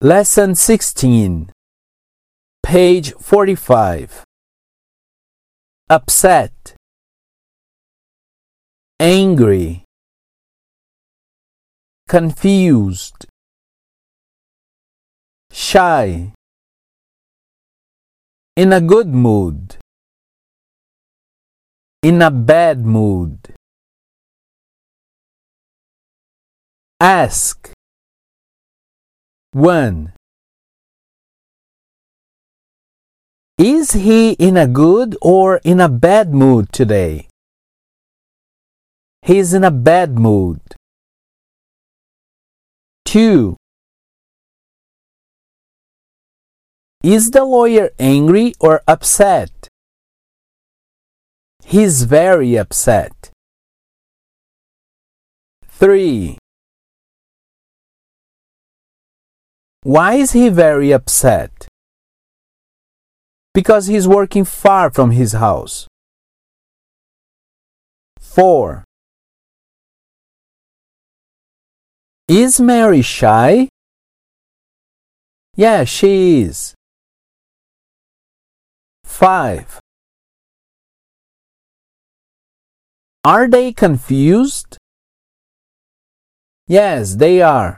Lesson 16, page 45. Upset, angry, confused, shy, in a good mood, in a bad mood. Ask. 1. Is he in a good or in a bad mood today? He's in a bad mood. 2. Is the lawyer angry or upset? He's very upset. 3. Why is he very upset? Because he's working far from his house. 4. Is Mary shy? Yeah, she is. 5. Are they confused? Yes, they are.